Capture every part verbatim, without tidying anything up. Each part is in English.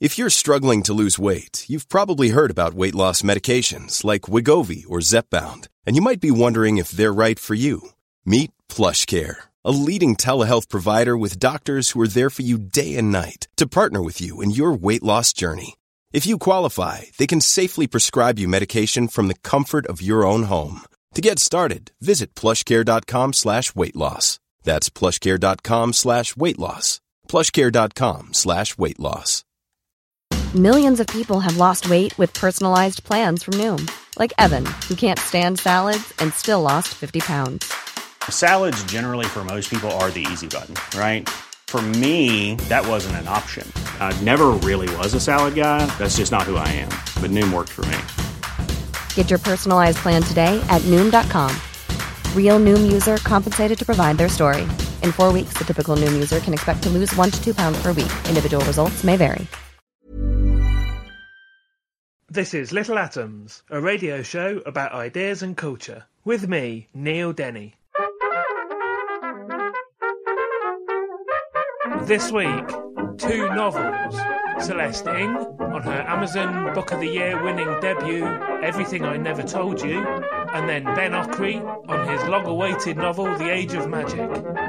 If you're struggling to lose weight, you've probably heard about weight loss medications like Wegovy or Zepbound, and you might be wondering if they're right for you. Meet PlushCare, a leading telehealth provider with doctors who are there for you day and night to partner with you in your weight loss journey. If you qualify, they can safely prescribe you medication from the comfort of your own home. To get started, visit plushcare.com slash weight loss. That's plushcare.com slash weight loss. plushcare.com slash weight loss. Millions of people have lost weight with personalized plans from Noom. Like Evan, who can't stand salads and still lost fifty pounds. Salads generally for most people are the easy button, right? For me, that wasn't an option. I never really was a salad guy. That's just not who I am. But Noom worked for me. Get your personalized plan today at Noom dot com. Real Noom user compensated to provide their story. In four weeks, the typical Noom user can expect to lose one to two pounds per week. Individual results may vary. This is Little Atoms, a radio show about ideas and culture. With me, Neil Denny. This week, two novels. Celeste Ng on her Amazon Book of the Year winning debut, Everything I Never Told You, and then Ben Okri on his long-awaited novel, The Age of Magic.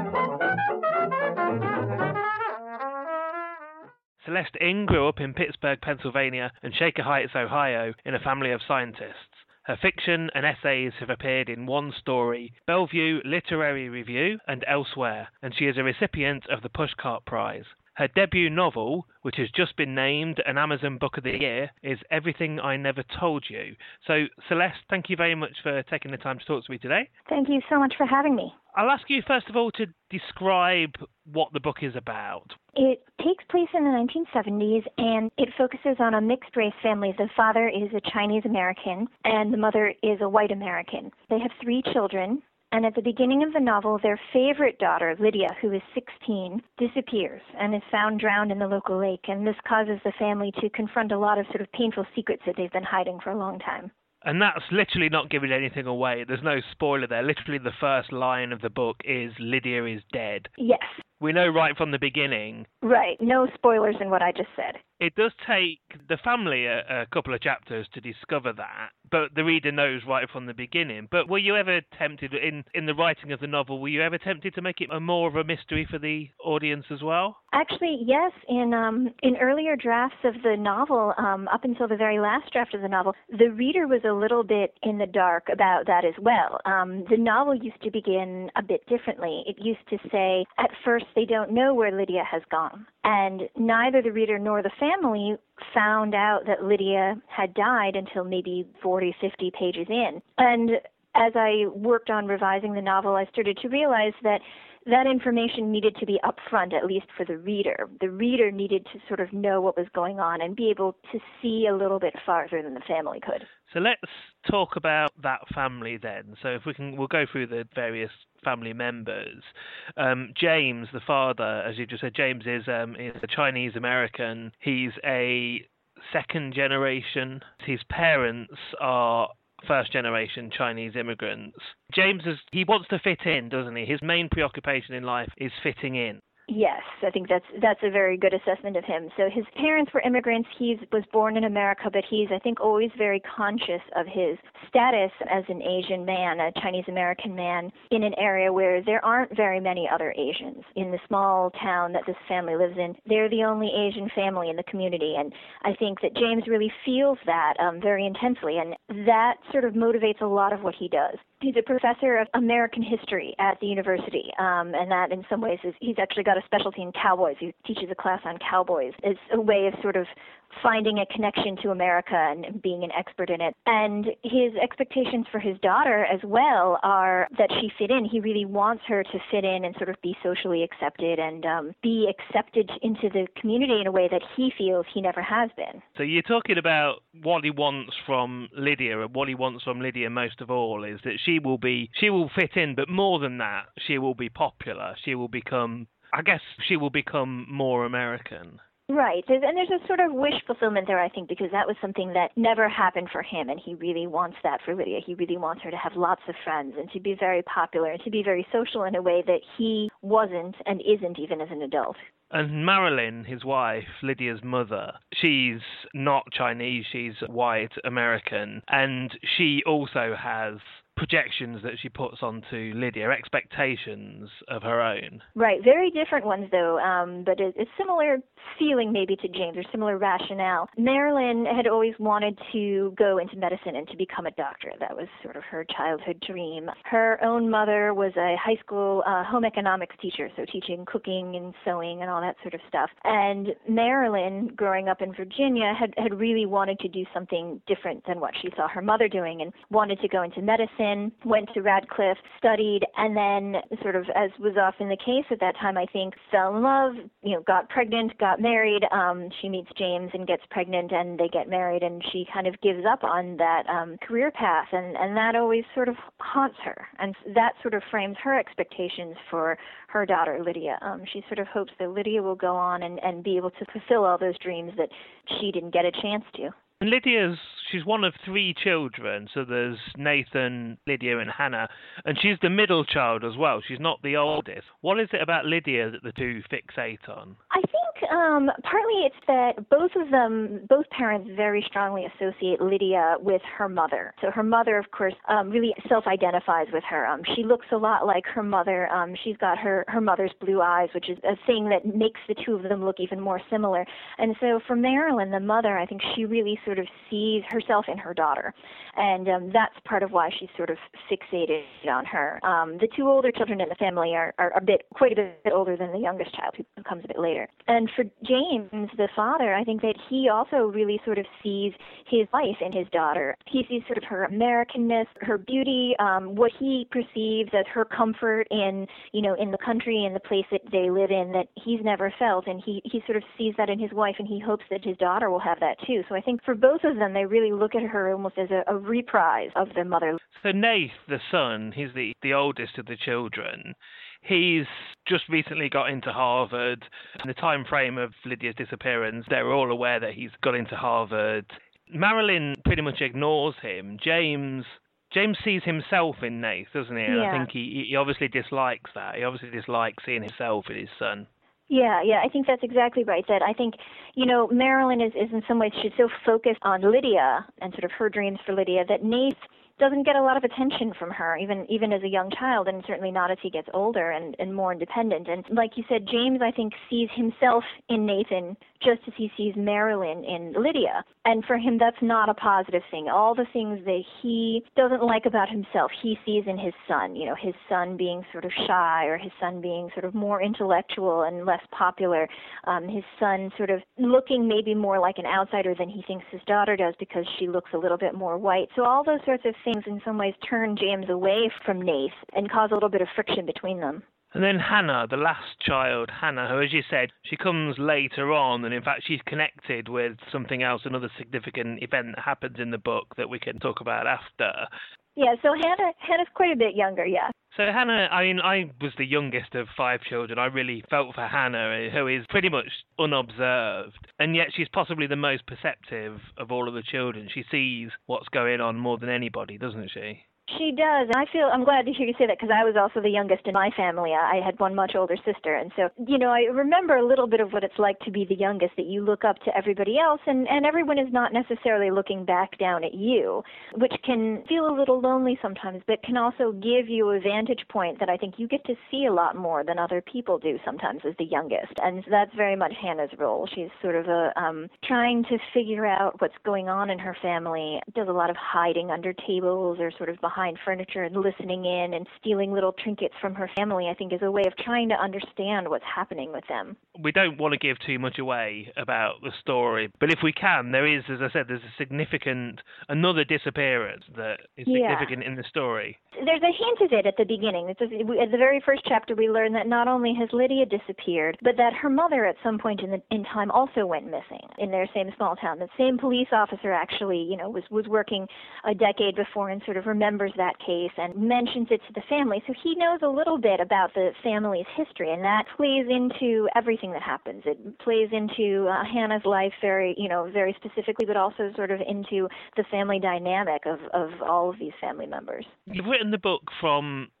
Celeste Ng grew up in Pittsburgh, Pennsylvania and Shaker Heights, Ohio, in a family of scientists. Her fiction and essays have appeared in One Story, Bellevue Literary Review, and elsewhere, and she is a recipient of the Pushcart Prize. Her debut novel, which has just been named an Amazon Book of the Year, is Everything I Never Told You. So, Celeste, thank you very much for taking the time to talk to me today. Thank you so much for having me. I'll ask you, first of all, to describe what the book is about. It takes place in the nineteen seventies, and it focuses on a mixed-race family. The father is a Chinese-American, and the mother is a white American. They have three children. And at the beginning of the novel, their favorite daughter, Lydia, who is sixteen, disappears and is found drowned in the local lake. And this causes the family to confront a lot of sort of painful secrets that they've been hiding for a long time. And that's literally not giving anything away. There's no spoiler there. Literally the first line of the book is Lydia is dead. Yes. We know right from the beginning. Right. No spoilers in what I just said. It does take the family a, a couple of chapters to discover that, but the reader knows right from the beginning. But were you ever tempted, in, in the writing of the novel, were you ever tempted to make it a more of a mystery for the audience as well? Actually, yes. In um, in earlier drafts of the novel, um, up until the very last draft of the novel, the reader was a little bit in the dark about that as well. Um, the novel used to begin a bit differently. It used to say, at first, they don't know where Lydia has gone. And neither the reader nor the family found out that Lydia had died until maybe forty, fifty pages in. And as I worked on revising the novel, I started to realize that that information needed to be upfront, at least for the reader. The reader needed to sort of know what was going on and be able to see a little bit farther than the family could. So let's talk about that family then. So if we can, we'll go through the various family members. Um, James, the father, as you just said, James is um, is a Chinese American. He's a second generation. His parents are first generation Chinese immigrants. James is he wants to fit in, doesn't he? His main preoccupation in life is fitting in. Yes, I think that's that's a very good assessment of him. So his parents were immigrants. He was born in America, but he's, I think, always very conscious of his status as an Asian man, a Chinese-American man, in an area where there aren't very many other Asians. In the small town that this family lives in, they're the only Asian family in the community, and I think that James really feels that um, very intensely, and that sort of motivates a lot of what he does. He's a professor of American history at the university, um, and that in some ways is, he's actually got a specialty in cowboys. He teaches a class on cowboys. It's a way of sort of finding a connection to America and being an expert in it. And his expectations for his daughter as well are that she fit in. He really wants her to fit in and sort of be socially accepted and um, be accepted into the community in a way that he feels he never has been. So you're talking about what he wants from Lydia, and what he wants from Lydia most of all is that she will be, she will fit in, but more than that, she will be popular. She will become, I guess she will become more American. Right. There's, and there's a sort of wish fulfillment there, I think, because that was something that never happened for him, and he really wants that for Lydia. He really wants her to have lots of friends and to be very popular and to be very social in a way that he wasn't and isn't even as an adult. And Marilyn, his wife, Lydia's mother, she's not Chinese, she's white American, and she also has projections that she puts onto Lydia, expectations of her own. Right, very different ones though, um, but a, a similar feeling maybe to James, or similar rationale. Marilyn had always wanted to go into medicine and to become a doctor. That was sort of her childhood dream. Her own mother was a high school uh, home economics teacher, so teaching cooking and sewing and all that sort of stuff. And Marilyn, growing up in Virginia, had, had really wanted to do something different than what she saw her mother doing and wanted to go into medicine. Went to Radcliffe, studied, and then sort of, as was often the case at that time, I think, fell in love, you know, got pregnant, got married. Um, she meets James and gets pregnant, and they get married, and she kind of gives up on that um, career path, and, and that always sort of haunts her. And that sort of frames her expectations for her daughter, Lydia. Um, she sort of hopes that Lydia will go on and, and be able to fulfill all those dreams that she didn't get a chance to. And Lydia's, she's one of three children, so there's Nathan, Lydia and Hannah, and she's the middle child as well. She's not the oldest. What is it about Lydia that the two fixate on? I think um, partly it's that both of them, both parents very strongly associate Lydia with her mother. So her mother, of course, um, really self-identifies with her. Um, she looks a lot like her mother. Um, she's got her, her mother's blue eyes, which is a thing that makes the two of them look even more similar. And so for Marilyn, the mother, I think she really sort of sees herself in her daughter. And um, that's part of why she's sort of fixated on her. Um, the two older children in the family are, are a bit, quite a bit older than the youngest child, who comes a bit later. And for James, the father, I think that he also really sort of sees his wife in his daughter. He sees sort of her Americanness, her beauty, um, what he perceives as her comfort in, you know, in the country and the place that they live in that he's never felt. And he, he sort of sees that in his wife, and he hopes that his daughter will have that too. So I think for both of them, they really look at her almost as a, a reprise of their mother. So Nath, the son, he's the, the oldest of the children. He's just recently got into Harvard. In the time frame of Lydia's disappearance, they were all aware that he's got into Harvard. Marilyn pretty much ignores him. James James sees himself in Nath, doesn't he? And yeah. I think he, he obviously dislikes that. He obviously dislikes seeing himself in his son. Yeah, yeah, I think that's exactly right. That I think, you know, Marilyn is, is in some ways, she's so focused on Lydia and sort of her dreams for Lydia that Nath doesn't get a lot of attention from her, even even as a young child, and certainly not as he gets older and, and more independent. And like you said, James, I think, sees himself in Nathan just as he sees Marilyn in Lydia. And for him, that's not a positive thing. All the things that he doesn't like about himself, he sees in his son, you know, his son being sort of shy, or his son being sort of more intellectual and less popular, um, his son sort of looking maybe more like an outsider than he thinks his daughter does because she looks a little bit more white. So all those sorts of things in some ways turn James away from Nath and cause a little bit of friction between them. And then Hannah, the last child, Hannah, who, as you said, she comes later on, and in fact she's connected with something else, another significant event that happens in the book that we can talk about after. Yeah, so Hannah, Hannah's quite a bit younger, yeah. So Hannah, I mean, I was the youngest of five children. I really felt for Hannah, who is pretty much unobserved, and yet she's possibly the most perceptive of all of the children. She sees what's going on more than anybody, doesn't she? She does, and I feel, I'm glad to hear you say that, because I was also the youngest in my family. I had one much older sister, and so, you know, I remember a little bit of what it's like to be the youngest, that you look up to everybody else, and, and everyone is not necessarily looking back down at you, which can feel a little lonely sometimes, but can also give you a vantage point that I think you get to see a lot more than other people do sometimes as the youngest, and so that's very much Hannah's role. She's sort of a, um, trying to figure out what's going on in her family, does a lot of hiding under tables or sort of behind behind furniture and listening in and stealing little trinkets from her family, I think, is a way of trying to understand what's happening with them. We don't want to give too much away about the story, but if we can, there is, as I said, there's a significant, another disappearance that is significant yeah. in the story. There's a hint of it at the beginning. It's a, at the very first chapter, we learn that not only has Lydia disappeared, but that her mother at some point in, the, in time also went missing in their same small town. The same police officer actually, you know, was, was working a decade before and sort of remembers that case and mentions it to the family. So he knows a little bit about the family's history, and that plays into everything that happens. It plays into uh, Hannah's life very, you know, very specifically, but also sort of into the family dynamic of, of all of these family members. You've written the book from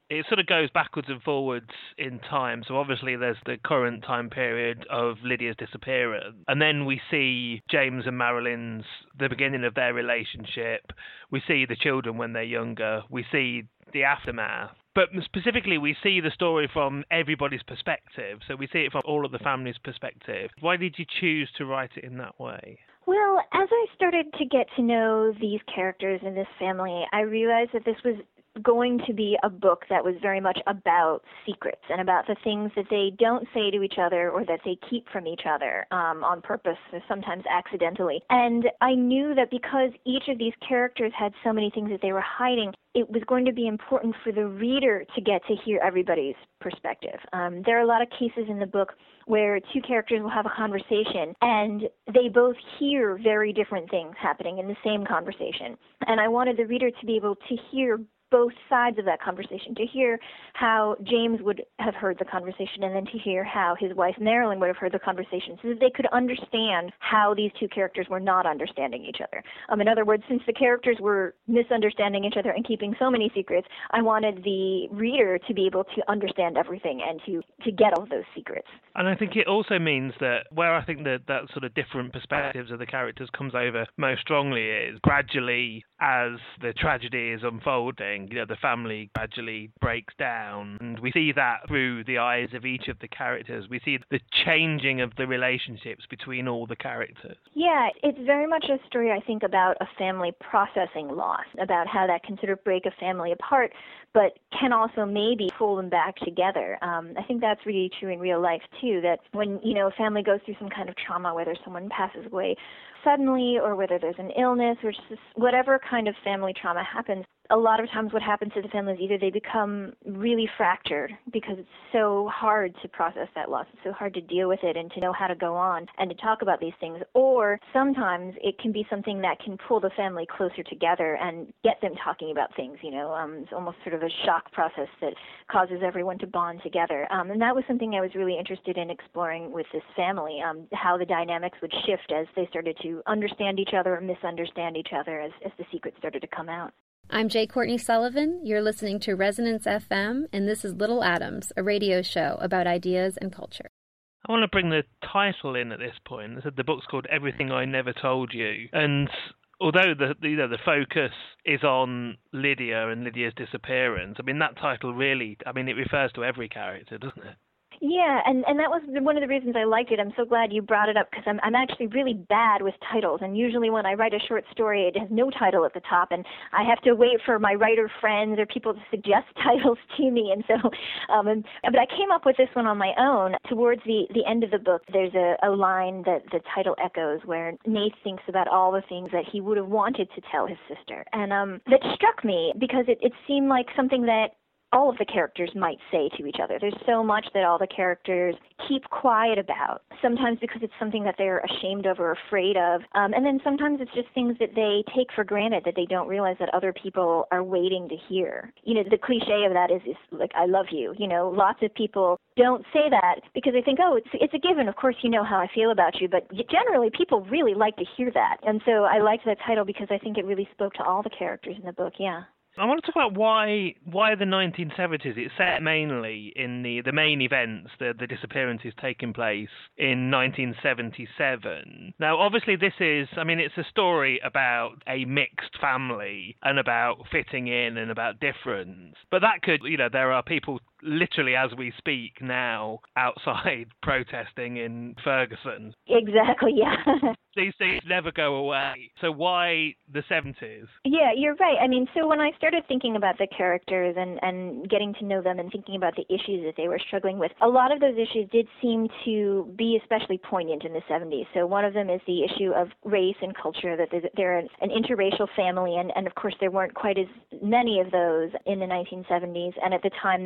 it sort of goes backwards and forwards in time. So obviously there's the current time period of Lydia's disappearance. And then we see James and Marilyn's, the beginning of their relationship. We see the children when they're younger. We see the aftermath. But specifically, we see the story from everybody's perspective. So we see it from all of the family's perspective. Why did you choose to write it in that way? Well, as I started to get to know these characters in this family, I realized that this was going to be a book that was very much about secrets and about the things that they don't say to each other or that they keep from each other um, on purpose or sometimes accidentally. And I knew that because each of these characters had so many things that they were hiding, it was going to be important for the reader to get to hear everybody's perspective. Um, there are a lot of cases in the book where two characters will have a conversation and they both hear very different things happening in the same conversation. And I wanted the reader to be able to hear both sides of that conversation, to hear how James would have heard the conversation and then to hear how his wife Marilyn would have heard the conversation so that they could understand how these two characters were not understanding each other. Um, in other words, since the characters were misunderstanding each other and keeping so many secrets, I wanted the reader to be able to understand everything and to, to get all of those secrets. And I think it also means that where I think that that sort of different perspectives of the characters comes over most strongly is gradually as the tragedy is unfolding, you know, the family gradually breaks down. And we see that through the eyes of each of the characters. We see the changing of the relationships between all the characters. Yeah, it's very much a story, I think, about a family processing loss, about how that can sort of break a family apart, but can also maybe pull them back together. Um, I think that's really true in real life, too, that when, you know, a family goes through some kind of trauma, whether someone passes away suddenly or whether there's an illness or just whatever kind of family trauma happens, a lot of times what happens to the family is either they become really fractured because it's so hard to process that loss, it's so hard to deal with it and to know how to go on and to talk about these things, or sometimes it can be something that can pull the family closer together and get them talking about things, you know, um, it's almost sort of a shock process that causes everyone to bond together. Um, and that was something I was really interested in exploring with this family, um, how the dynamics would shift as they started to understand each other or misunderstand each other as, as the secrets started to come out. I'm Jay Courtney Sullivan. You're listening to Resonance F M, and this is Little Atoms, a radio show about ideas and culture. I want to bring the title in at this point. The book's called Everything I Never Told You. And although the, the you know the focus is on Lydia and Lydia's disappearance, I mean, that title really, I mean, it refers to every character, doesn't it? Yeah, and, and that was one of the reasons I liked it. I'm so glad you brought it up because I'm, I'm actually really bad with titles. And usually when I write a short story, it has no title at the top. And I have to wait for my writer friends or people to suggest titles to me. And so, um, and, but I came up with this one on my own. Towards the, the end of the book, there's a, a line that the title echoes where Nath thinks about all the things that he would have wanted to tell his sister. And um, that struck me because it, it seemed like something that all of the characters might say to each other. There's so much that all the characters keep quiet about, sometimes because it's something that they're ashamed of or afraid of, um, and then sometimes it's just things that they take for granted that they don't realize that other people are waiting to hear. You know, the cliche of that is, is like, I love you. You know, lots of people don't say that because they think, oh, it's it's a given. Of course you know how I feel about you, but generally people really like to hear that. And so I liked that title because I think it really spoke to all the characters in the book, yeah. I want to talk about why why the nineteen seventies. It's set mainly in the, the main events, the, the disappearances taking place in nineteen seventy-seven. Now, obviously, this is, I mean, it's a story about a mixed family and about fitting in and about difference. But that could, you know, there are people literally as we speak now outside protesting in Ferguson. Exactly, yeah. These things never go away. So why the seventies? Yeah, you're right. I mean, so when I started thinking about the characters and, and getting to know them and thinking about the issues that they were struggling with, a lot of those issues did seem to be especially poignant in the seventies. So one of them is the issue of race and culture, that they're an interracial family, and, and of course there weren't quite as many of those in the nineteen seventies and at the time that James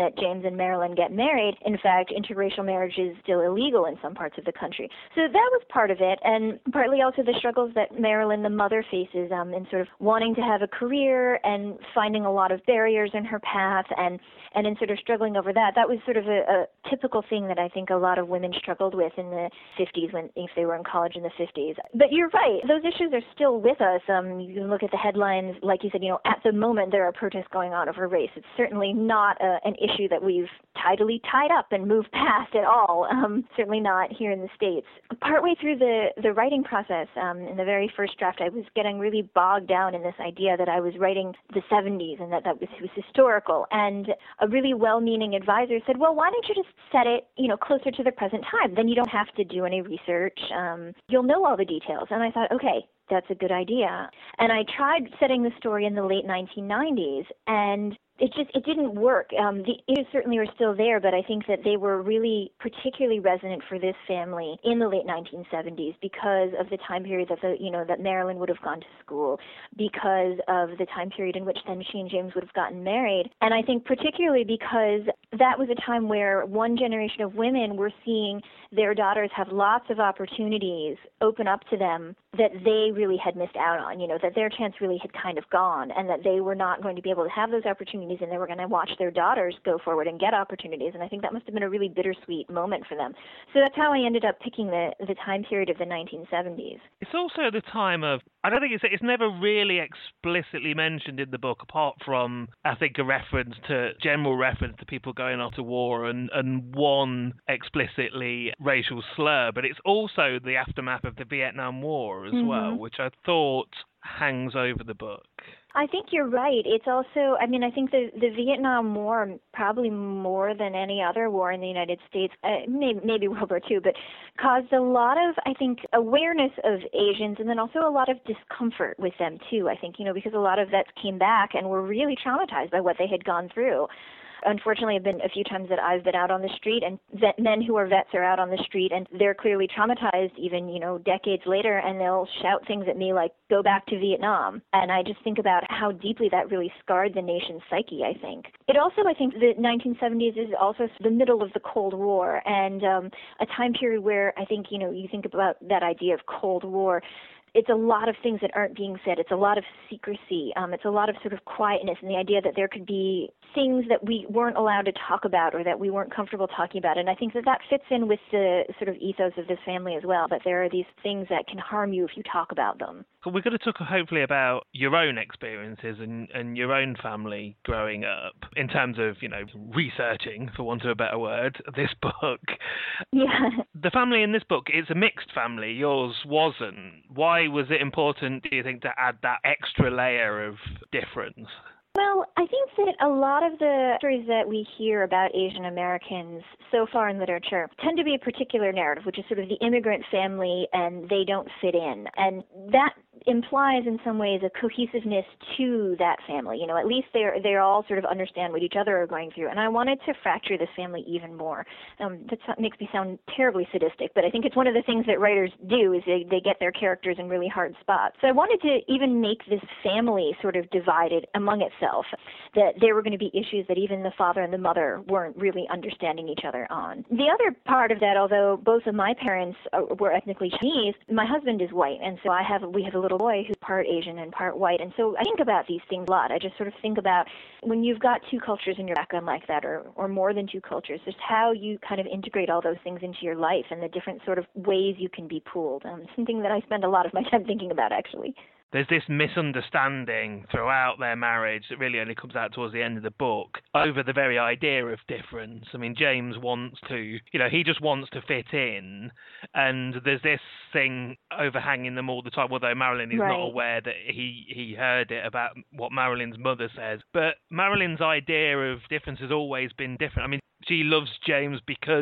and Marilyn get married. In fact, interracial marriage is still illegal in some parts of the country. So that was part of it, and partly also the struggles that Marilyn, the mother, faces um, in sort of wanting to have a career and finding a lot of barriers in her path, and, and in sort of struggling over that. That was sort of a, a typical thing that I think a lot of women struggled with in the fifties when if they were in college in the fifties. But you're right, those issues are still with us. Um, you can look at the headlines, like you said, you know, at the moment there are protests going on over race. It's certainly not a, an issue that we've tidily tied up and moved past at all, um, certainly not here in the States. Partway through the, the writing process, um, in the very first draft, I was getting really bogged down in this idea that I was writing the seventies and that that was, was historical. And a really well-meaning advisor said, well, why don't you just set it, you know, closer to the present time? Then you don't have to do any research. Um, you'll know all the details. And I thought, okay, that's a good idea. And I tried setting the story in the late nineteen nineties, and it just, it didn't work. Um, the issues certainly were still there, but I think that they were really particularly resonant for this family in the late nineteen seventies because of the time period that the, you know, that Marilyn would have gone to school, because of the time period in which then she and James would have gotten married. And I think particularly because that was a time where one generation of women were seeing their daughters have lots of opportunities open up to them that they really had missed out on, you know, that their chance really had kind of gone, and that they were not going to be able to have those opportunities, and they were going to watch their daughters go forward and get opportunities. And I think that must have been a really bittersweet moment for them. So that's how I ended up picking the, the time period of the nineteen seventies. It's also the time of, I don't think it's, it's never really explicitly mentioned in the book, apart from, I think, a reference to, general reference to people going off to war and, and one explicitly racial slur, but it's also the aftermath of the Vietnam War as mm-hmm. well, which I thought hangs over the book. I think you're right. It's also, I mean, I think the, the Vietnam War, probably more than any other war in the United States, uh, maybe, maybe World War Two, but caused a lot of, I think, awareness of Asians, and then also a lot of discomfort with them too, I think, you know, because a lot of vets came back and were really traumatized by what they had gone through. Unfortunately, I've been a few times that I've been out on the street, and vet, men who are vets are out on the street, and they're clearly traumatized even, you know, decades later, and they'll shout things at me like, go back to Vietnam. And I just think about how deeply that really scarred the nation's psyche, I think. It also, I think, the nineteen seventies is also the middle of the Cold War, and um, a time period where I think, you know, you think about that idea of Cold War, it's a lot of things that aren't being said. It's a lot of secrecy. Um, it's a lot of sort of quietness, and the idea that there could be things that we weren't allowed to talk about or that we weren't comfortable talking about. And I think that that fits in with the sort of ethos of this family as well, that there are these things that can harm you if you talk about them. We're going to talk hopefully about your own experiences and, and your own family growing up in terms of, you know, researching, for want of a better word, this book. Yeah. The family in this book, it's a mixed family. Yours wasn't. Why was it important, do you think, to add that extra layer of difference? Well, I think that a lot of the stories that we hear about Asian Americans so far in literature tend to be a particular narrative, which is sort of the immigrant family and they don't fit in. And that implies in some ways a cohesiveness to that family. You know, at least they're they all sort of understand what each other are going through. And I wanted to fracture this family even more. Um, that makes me sound terribly sadistic, but I think it's one of the things that writers do is they, they get their characters in really hard spots. So I wanted to even make this family sort of divided among itself, that there were going to be issues that even the father and the mother weren't really understanding each other on. The other part of that, although both of my parents were ethnically Chinese, my husband is white, and so I have we have a little boy who's part Asian and part white, and so I think about these things a lot. I just sort of think about when you've got two cultures in your background like that, or, or more than two cultures, just how you kind of integrate all those things into your life and the different sort of ways you can be pooled. Um, something that I spend a lot of my time thinking about, actually. There's this misunderstanding throughout their marriage that really only comes out towards the end of the book over the very idea of difference. I mean, James wants to, you know, he just wants to fit in, and there's this thing overhanging them all the time, although Marilyn is right. not aware that he, he heard it about what Marilyn's mother says. But Marilyn's idea of difference has always been different. I mean, she loves James because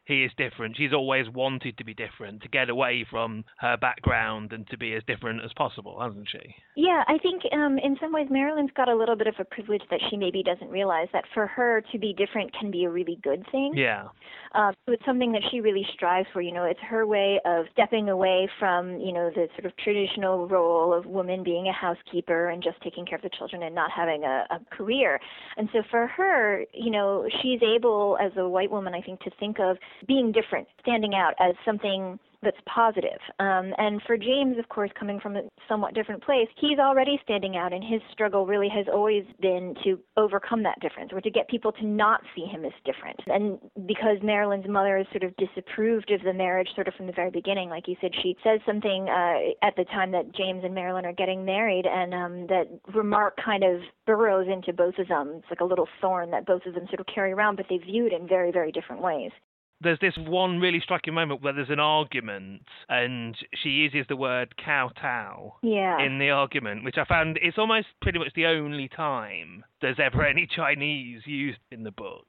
he is different. She's always wanted to be different, to get away from her background and to be as different as possible, hasn't she? Yeah, I think um, in some ways Marilyn's got a little bit of a privilege that she maybe doesn't realize, that for her to be different can be a really good thing. Yeah. Um, so it's something that she really strives for. You know, it's her way of stepping away from, you know, the sort of traditional role of woman being a housekeeper and just taking care of the children and not having a, a career. And so for her, you know, she's able as a white woman, I think, to think of being different, standing out as something that's positive. Um, and for James, of course, coming from a somewhat different place, he's already standing out, and his struggle really has always been to overcome that difference, or to get people to not see him as different. And because Marilyn's mother has sort of disapproved of the marriage sort of from the very beginning, like you said, she says something uh, at the time that James and Marilyn are getting married, and um, that remark kind of burrows into both of them. It's like a little thorn that both of them sort of carry around, but they view it in very, very different ways. There's this one really striking moment where there's an argument and she uses the word kowtow yeah. in the argument, which I found is almost pretty much the only time there's ever any Chinese used in the book.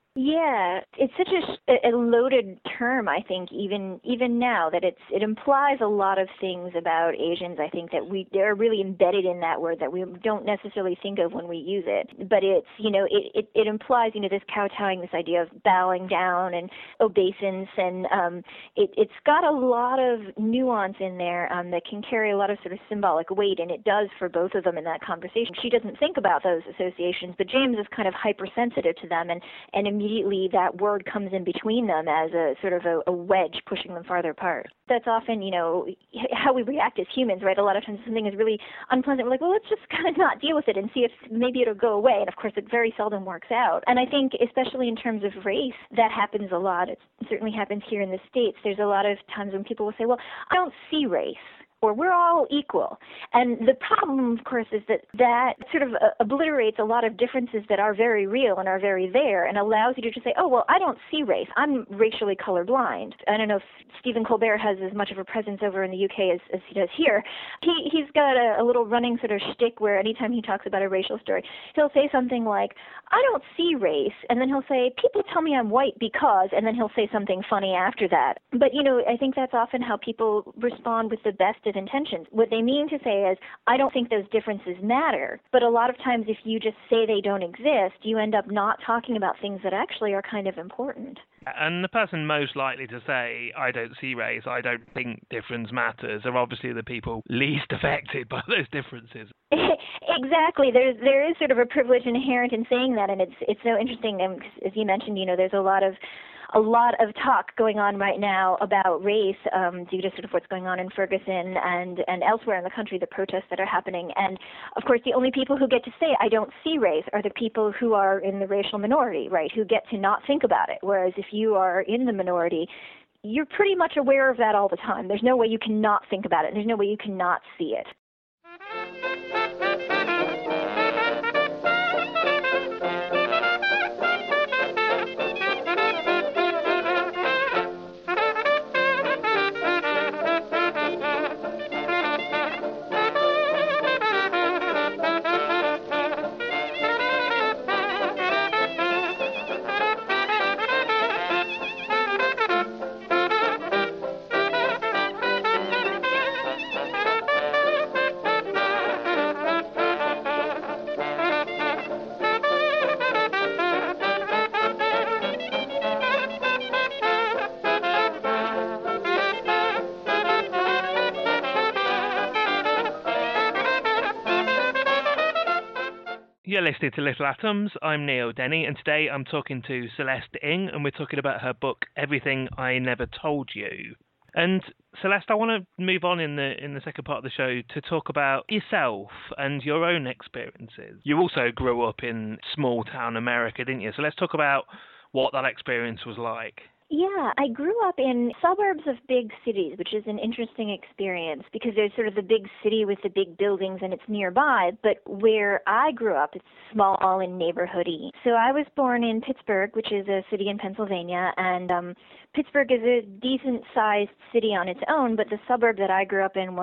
Yeah, it's such a, a loaded term, I think, even even now, that it's it implies a lot of things about Asians, I think, that we they're really embedded in that word that we don't necessarily think of when we use it. But it's, you know, it, it, it implies, you know, this kowtowing, this idea of bowing down and obeisance, and um, it, it's got a lot of nuance in there um, that can carry a lot of sort of symbolic weight, and it does for both of them in that conversation. She doesn't think about those associations, but James is kind of hypersensitive to them, and, and immediately that word comes in between them as a sort of a, a wedge pushing them farther apart. That's often, you know, how we react as humans, right? A lot of times something is really unpleasant. We're like, well, let's just kind of not deal with it and see if maybe it'll go away. And of course, it very seldom works out. And I think, especially in terms of race, that happens a lot. It certainly happens here in the States. There's a lot of times when people will say, well, I don't see race, or we're all equal. And the problem, of course, is that that sort of uh, obliterates a lot of differences that are very real and are very there, and allows you to just say, oh, well, I don't see race. I'm racially colorblind. I don't know if Stephen Colbert has as much of a presence over in the U K as, as he does here. He, he's got a, a little running sort of shtick where anytime he talks about a racial story, he'll say something like, I don't see race, and then he'll say, people tell me I'm white because, and then he'll say something funny after that. But, you know, I think that's often how people respond with the best of intentions. What they mean to say is, I don't think those differences matter. But a lot of times if you just say they don't exist, you end up not talking about things that actually are kind of important. And the person most likely to say, I don't see race, I don't think difference matters, are obviously the people least affected by those differences. Exactly. There's there is sort of a privilege inherent in saying that, and it's it's so interesting. Um, as you mentioned, you know, there's a lot of a lot of talk going on right now about race um, due to sort of what's going on in Ferguson and, and elsewhere in the country, the protests that are happening. And, of course, the only people who get to say, I don't see race, are the people who are in the racial minority, right, who get to not think about it. Whereas if you are in the minority, you're pretty much aware of that all the time. There's no way you can not think about it. There's no way you can not see it. You're listening to Little Atoms. I'm Neil Denny, and today I'm talking to Celeste Ng, and we're talking about her book, Everything I Never Told You. And Celeste, I want to move on in the in the second part of the show to talk about yourself and your own experiences. You also grew up in small town America, didn't you? So let's talk about what that experience was like. Yeah, I grew up in suburbs of big cities, which is an interesting experience because there's sort of the big city with the big buildings and it's nearby, but where I grew up, it's small and neighborhoody. So I was born in Pittsburgh, which is a city in Pennsylvania, and um, Pittsburgh is a decent-sized city on its own, but the suburb that I grew up in was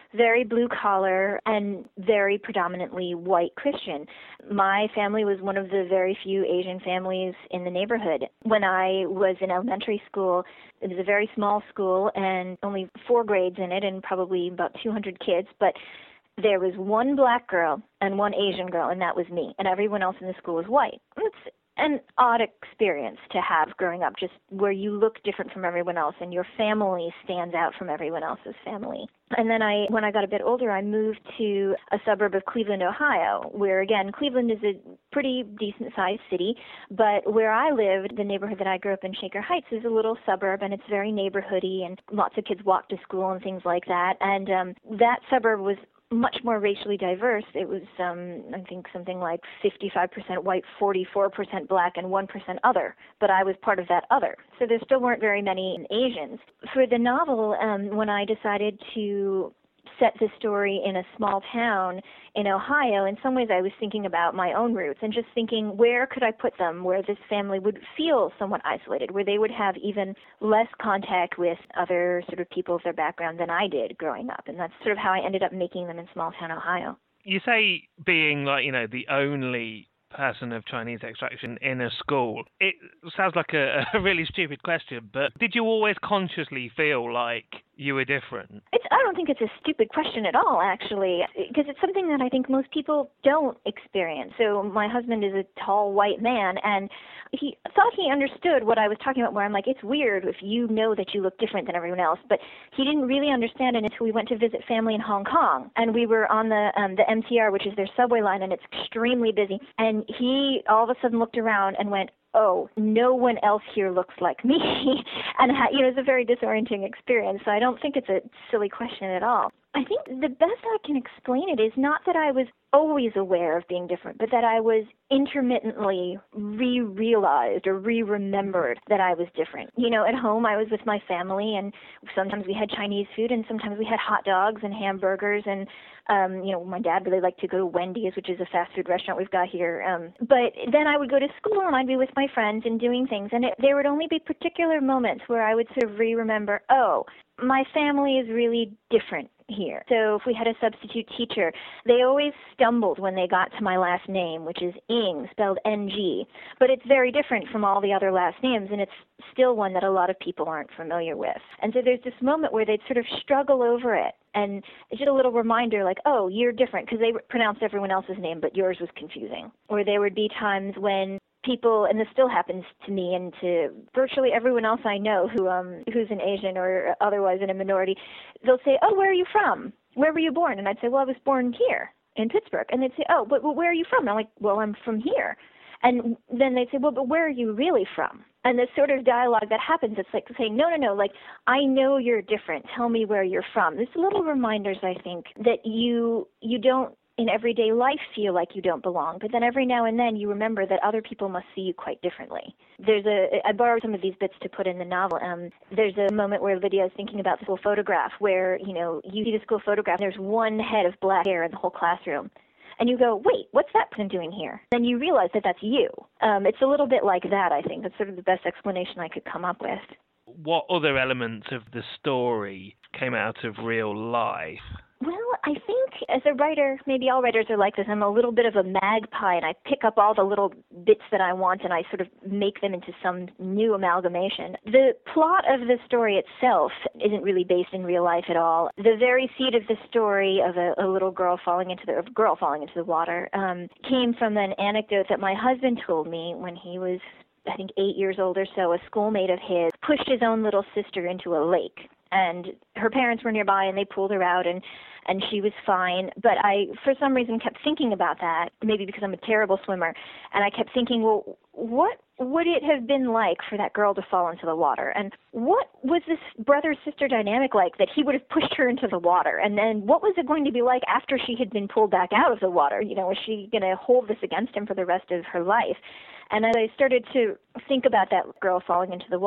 very blue collar and very predominantly white Christian. My family was one of the very few Asian families in the neighborhood. When I was in elementary school, it was a very small school and only four grades in it and probably about two hundred kids, but there was one black girl and one Asian girl, and that was me, and everyone else in the school was white. It's an odd experience to have growing up, just where you look different from everyone else and your family stands out from everyone else's family. And then I, when I got a bit older, I moved to a suburb of Cleveland, Ohio, where, again, Cleveland is a pretty decent-sized city, but where I lived, the neighborhood that I grew up in, Shaker Heights, is a little suburb, and it's very neighborhoody, and lots of kids walk to school and things like that. And um, that suburb was much more racially diverse. It was, um, I think, something like fifty-five percent white, forty-four percent black, and one percent other. But I was part of that other. So there still weren't very many Asians. For the novel, um, when I decided to set the story in a small town in Ohio, in some ways I was thinking about my own roots and just thinking, where could I put them where this family would feel somewhat isolated, where they would have even less contact with other sort of people of their background than I did growing up. And that's sort of how I ended up making them in small town Ohio. You say being, like, you know, the only person of Chinese extraction in a school. It sounds like a, a really stupid question, but did you always consciously feel like you were different? It's, I don't think it's a stupid question at all, actually, because it's something that I think most people don't experience. So my husband is a tall white man, and he thought he understood what I was talking about, where I'm like, it's weird if you know that you look different than everyone else, but he didn't really understand it until we went to visit family in Hong Kong, and we were on the um, the M T R, which is their subway line, and it's extremely busy, and he all of a sudden looked around and went, oh, no one else here looks like me. And, you know, it's a very disorienting experience. So I don't think it's a silly question at all. I think the best I can explain it is not that I was always aware of being different, but that I was intermittently re-realized or re-remembered that I was different. You know, at home I was with my family, and sometimes we had Chinese food, and sometimes we had hot dogs and hamburgers, and um, you know, my dad really liked to go to Wendy's, which is a fast food restaurant we've got here. Um, but then I would go to school, and I'd be with my friends and doing things, and it, there would only be particular moments where I would sort of re-remember, oh, my family is really different here. So if we had a substitute teacher, they always stumbled when they got to my last name, which is Ng, spelled N G. But it's very different from all the other last names, and it's still one that a lot of people aren't familiar with. And so there's this moment where they'd sort of struggle over it. And it's just a little reminder like, oh, you're different, because they pronounced everyone else's name, but yours was confusing. Or there would be times when people, and this still happens to me and to virtually everyone else I know who um who's an Asian or otherwise in a minority, they'll say, oh, where are you from? Where were you born? And I'd say, well, I was born here in Pittsburgh. And they'd say, oh, but well, where are you from? And I'm like, well, I'm from here. And then they'd say, well, but where are you really from? And this sort of dialogue that happens, it's like saying, no, no, no, like, I know you're different. Tell me where you're from. There's little reminders, I think, that you you don't in everyday life feel like you don't belong, but then every now and then you remember that other people must see you quite differently. There's a, I borrowed some of these bits to put in the novel. Um, there's a moment where Lydia is thinking about the school photograph where, you know, you see the school photograph, there's one head of black hair in the whole classroom. And you go, wait, what's that person doing here? Then you realize that that's you. Um, it's a little bit like that, I think. That's sort of the best explanation I could come up with. What other elements of the story came out of real life? Well, I think as a writer, maybe all writers are like this, I'm a little bit of a magpie, and I pick up all the little bits that I want and I sort of make them into some new amalgamation. The plot of the story itself isn't really based in real life at all. The very seed of the story of a, a little girl falling into the, a girl falling into the water um, came from an anecdote that my husband told me when he was, I think, eight years old or so. A schoolmate of his pushed his own little sister into a lake. And her parents were nearby, and they pulled her out, and, and she was fine. But I, for some reason, kept thinking about that, maybe because I'm a terrible swimmer, and I kept thinking, well, what would it have been like for that girl to fall into the water? And what was this brother-sister dynamic like that he would have pushed her into the water? And then what was it going to be like after she had been pulled back out of the water? You know, was she going to hold this against him for the rest of her life? And as I started to think about that girl falling into the water,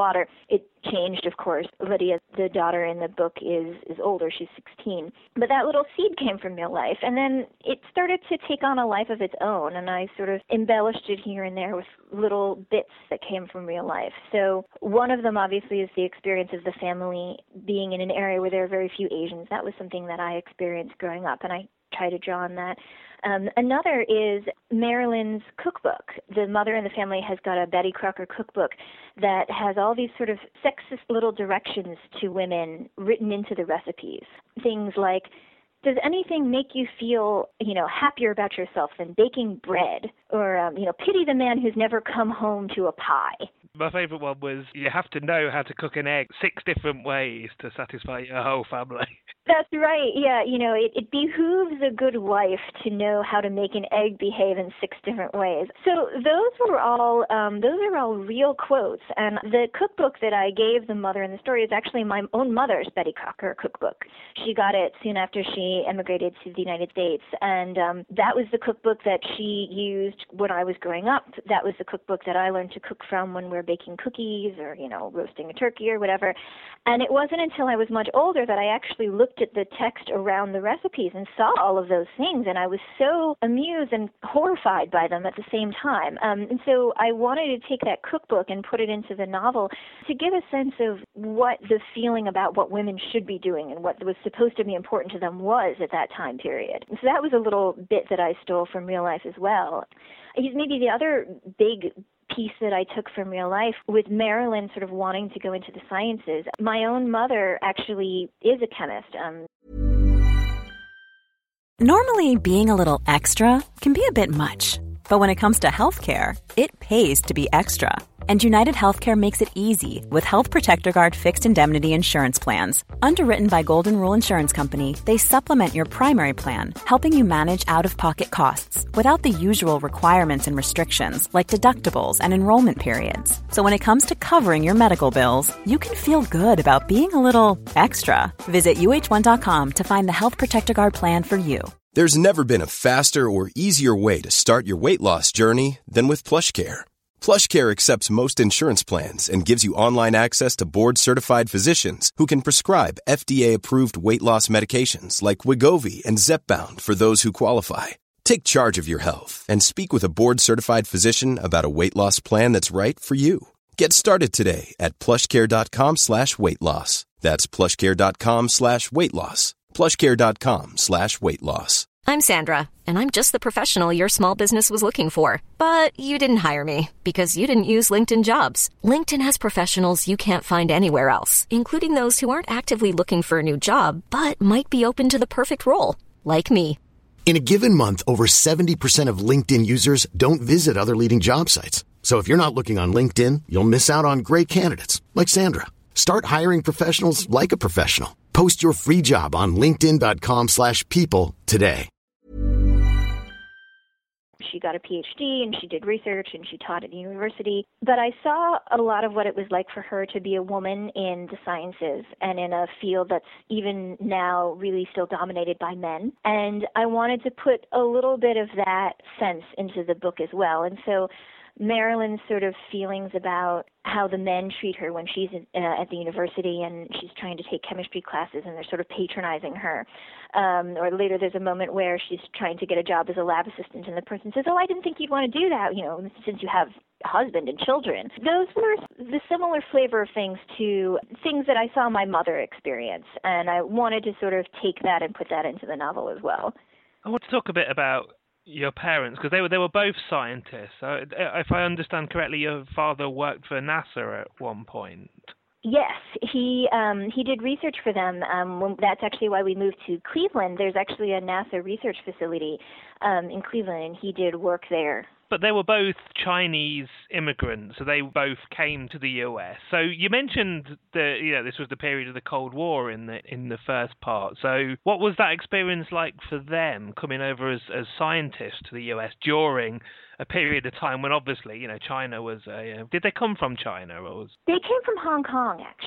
It changed, of course. Lydia, the daughter in the book, is, is older. She's sixteen. But that little seed came from real life. And then it started to take on a life of its own, and I sort of embellished it here and there with little bits that came from real life. So one of them, obviously, is the experience of the family being in an area where there are very few Asians. That was something that I experienced growing up, and I try to draw on that. Um, another is Marilyn's cookbook. The mother in the family has got a Betty Crocker cookbook that has all these sort of sexist little directions to women written into the recipes. Things like, does anything make you feel, you know, happier about yourself than baking bread? Or, um, you know, pity the man who's never come home to a pie. My favourite one was, you have to know how to cook an egg six different ways to satisfy your whole family. That's right. Yeah, you know, it, it behooves a good wife to know how to make an egg behave in six different ways. So those were all, um, those are all real quotes. And the cookbook that I gave the mother in the story is actually my own mother's Betty Crocker cookbook. She got it soon after she emigrated to the United States. And um, that was the cookbook that she used when I was growing up. That was the cookbook that I learned to cook from when we were baking cookies or, you know, roasting a turkey or whatever. And it wasn't until I was much older that I actually looked at the text around the recipes and saw all of those things, and I was so amused and horrified by them at the same time. Um, and so I wanted to take that cookbook and put it into the novel to give a sense of what the feeling about what women should be doing and what was supposed to be important to them was at that time period. And so that was a little bit that I stole from real life as well. Maybe the other big piece that I took from real life with Marilyn sort of wanting to go into the sciences. My own mother actually is a chemist. Um, Normally, being a little extra can be a bit much, but when it comes to healthcare, it pays to be extra. And United Healthcare makes it easy with Health Protector Guard fixed indemnity insurance plans. Underwritten by Golden Rule Insurance Company, they supplement your primary plan, helping you manage out-of-pocket costs without the usual requirements and restrictions like deductibles and enrollment periods. So when it comes to covering your medical bills, you can feel good about being a little extra. Visit U H one dot com to find the Health Protector Guard plan for you. There's never been a faster or easier way to start your weight loss journey than with PlushCare. PlushCare accepts most insurance plans and gives you online access to board-certified physicians who can prescribe F D A-approved weight loss medications like Wegovy and Zepbound for those who qualify. Take charge of your health and speak with a board-certified physician about a weight loss plan that's right for you. Get started today at plushcare.com slash weight loss. That's plushcare.com slash weight loss. plushcare.com slash weight loss. I'm Sandra, and I'm just the professional your small business was looking for. But you didn't hire me because you didn't use LinkedIn Jobs. LinkedIn has professionals you can't find anywhere else, including those who aren't actively looking for a new job, but might be open to the perfect role, like me. In a given month, over seventy percent of LinkedIn users don't visit other leading job sites. So if you're not looking on LinkedIn, you'll miss out on great candidates, like Sandra. Start hiring professionals like a professional. Post your free job on linkedin.com slash people today. She got a P H D and she did research and she taught at the university. But I saw a lot of what it was like for her to be a woman in the sciences and in a field that's even now really still dominated by men. And I wanted to put a little bit of that sense into the book as well. And so Marilyn's sort of feelings about how the men treat her when she's in, uh, at the university and she's trying to take chemistry classes and they're sort of patronizing her. Um, or later there's a moment where she's trying to get a job as a lab assistant and the person says, oh, I didn't think you'd want to do that, you know, since you have a husband and children. Those were the similar flavor of things to things that I saw my mother experience. And I wanted to sort of take that and put that into the novel as well. I want to talk a bit about your parents, because they were they were both scientists. So if I understand correctly, your father worked for NASA at one point. Yes, he um, he did research for them. Um, when, that's actually why we moved to Cleveland. There's actually a NASA research facility um, in Cleveland, and he did work there. But they were both Chinese immigrants, so they both came to the U S. So you mentioned that, you know, this was the period of the Cold War in the in the first part. So what was that experience like for them coming over as, as scientists to the U S during a period of time when obviously, you know, China was a... Uh, did they come from China? Or was... They came from Hong Kong, actually.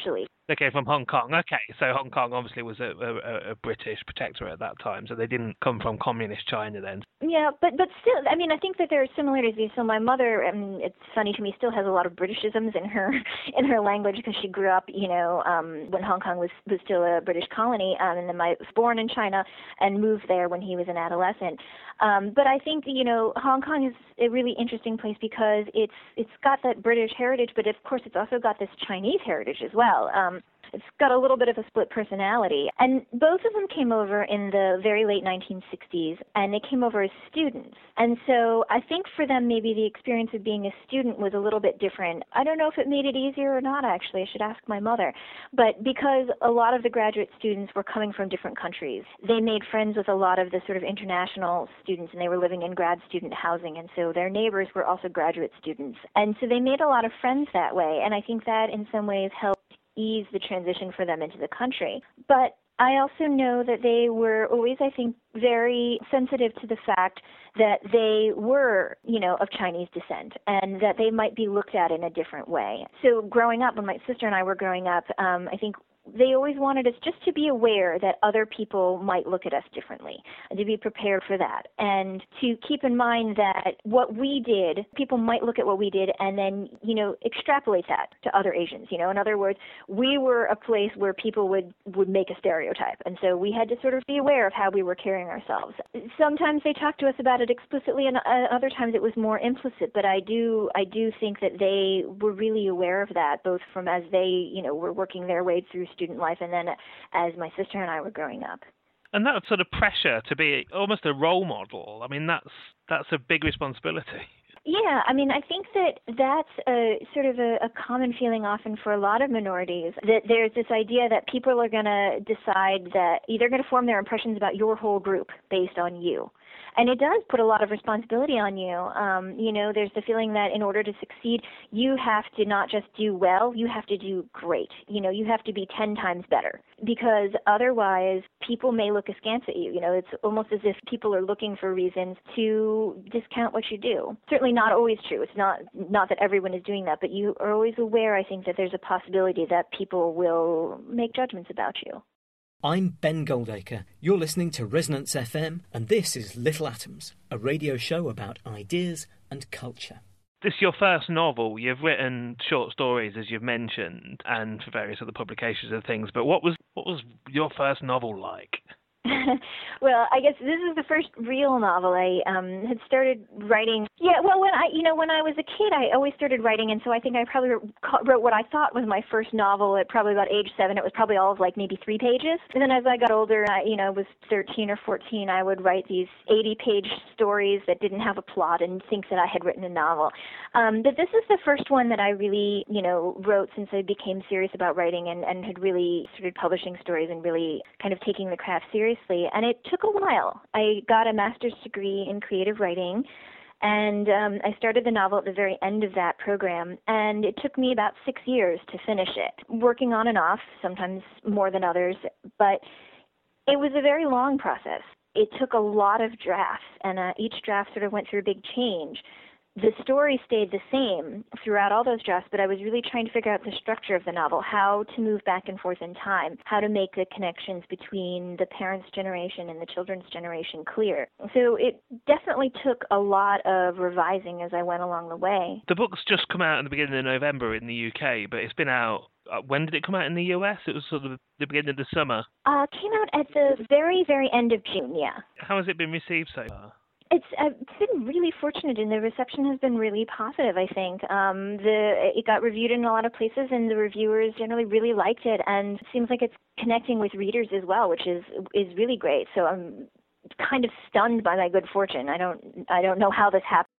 They came from Hong Kong. Okay, so Hong Kong obviously was a, a, a British protectorate at that time, so they didn't come from communist China then. Yeah, but but still, I mean, I think that there are similarities. So my mother, I mean, it's funny to me, still has a lot of Britishisms in her in her language because she grew up, you know, um, when Hong Kong was, was still a British colony, um, and then my was born in China and moved there when he was an adolescent. Um, but I think, you know, Hong Kong is a really interesting place because it's it's got that British heritage, but of course it's also got this Chinese heritage as well. Um, It's got a little bit of a split personality. And both of them came over in the very late nineteen sixties, and they came over as students. And so I think for them, maybe the experience of being a student was a little bit different. I don't know if it made it easier or not, actually. I should ask my mother. But because a lot of the graduate students were coming from different countries, they made friends with a lot of the sort of international students, and they were living in grad student housing. And so their neighbors were also graduate students. And so they made a lot of friends that way. And I think that in some ways helped ease the transition for them into the country. But I also know that they were always, I think, very sensitive to the fact that they were, you know, of Chinese descent and that they might be looked at in a different way. So growing up, when my sister and I were growing up, um, I think they always wanted us just to be aware that other people might look at us differently and to be prepared for that. And to keep in mind that what we did, people might look at what we did and then, you know, extrapolate that to other Asians. You know, in other words, we were a place where people would, would make a stereotype. And so we had to sort of be aware of how we were carrying ourselves. Sometimes they talked to us about it explicitly and other times it was more implicit. But I do, I do think that they were really aware of that, both from as they, you know, were working their way through student life and then as my sister and I were growing up. And that sort of pressure to be almost a role model, I mean, that's that's a big responsibility. Yeah, I mean, I think that that's a sort of a, a common feeling often for a lot of minorities, that there's this idea that people are going to decide that they're going to form their impressions about your whole group based on you. And it does put a lot of responsibility on you. Um, you know, there's the feeling that in order to succeed, you have to not just do well, you have to do great. You know, you have to be ten times better because otherwise people may look askance at you. You know, it's almost as if people are looking for reasons to discount what you do. Certainly not always true. It's not, not that everyone is doing that, but you are always aware, I think, that there's a possibility that people will make judgments about you. I'm Ben Goldacre. You're listening to Resonance F M, and this is Little Atoms, a radio show about ideas and culture. This is your first novel. You've written short stories, as you've mentioned, and for various other publications and things. But what was what was your first novel like? Well, I guess this is the first real novel. I um, had started writing. Yeah, well, when I, you know, when I was a kid, I always started writing, and so I think I probably wrote what I thought was my first novel at probably about age seven. It was probably all of like maybe three pages. And then as I got older, I, you know, was thirteen or fourteen, I would write these eighty-page stories that didn't have a plot and think that I had written a novel. Um, but this is the first one that I really, you know, wrote since I became serious about writing and, and had really started publishing stories and really kind of taking the craft seriously. And it took a while. I got a master's degree in creative writing, and um, I started the novel at the very end of that program, and it took me about six years to finish it, working on and off, sometimes more than others, but it was a very long process. It took a lot of drafts, and uh, each draft sort of went through a big change. The story stayed the same throughout all those drafts, but I was really trying to figure out the structure of the novel, how to move back and forth in time, how to make the connections between the parents' generation and the children's generation clear. So it definitely took a lot of revising as I went along the way. The book's just come out in the beginning of November in the U K, but it's been out. Uh, when did it come out in the U S? It was sort of the beginning of the summer. Uh, it came out at the very, very end of June, yeah. How has it been received so far? It's, I've been really fortunate, and the reception has been really positive, I think. Um, the It got reviewed in a lot of places, and the reviewers generally really liked it, and it seems like it's connecting with readers as well, which is is really great. So I'm kind of stunned by my good fortune. I don't I don't know how this happened.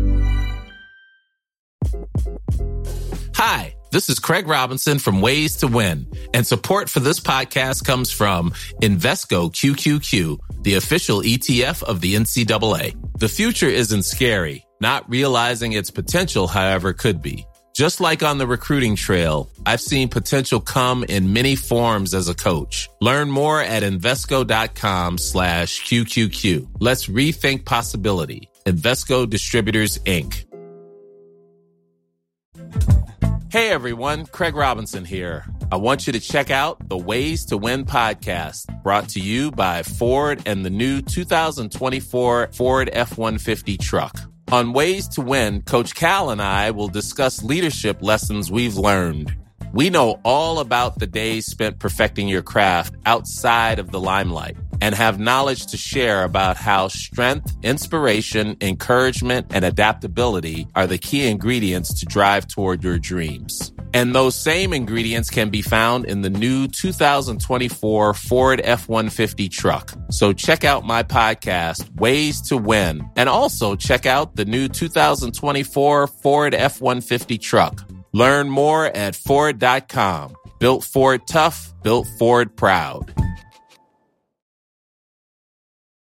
Hi, this is Craig Robinson from Ways to Win, and support for this podcast comes from Invesco Q Q Q, the official E T F of the N C double A. The future isn't scary. Not realizing its potential, however, could be. Just like on the recruiting trail, I've seen potential come in many forms as a coach. Learn more at Invesco.com slash QQQ. Let's rethink possibility. Invesco Distributors, Incorporated. Hey everyone, Craig Robinson here. I want you to check out the Ways to Win podcast, brought to you by Ford and the new two thousand twenty-four Ford F one fifty truck. On Ways to Win, Coach Cal and I will discuss leadership lessons we've learned. We know all about the days spent perfecting your craft outside of the limelight and have knowledge to share about how strength, inspiration, encouragement, and adaptability are the key ingredients to drive toward your dreams. And those same ingredients can be found in the new two thousand twenty-four Ford F one fifty truck. So check out my podcast, Ways to Win, and also check out the new two thousand twenty-four Ford F one fifty truck. Learn more at Ford dot com. Built Ford tough, built Ford proud.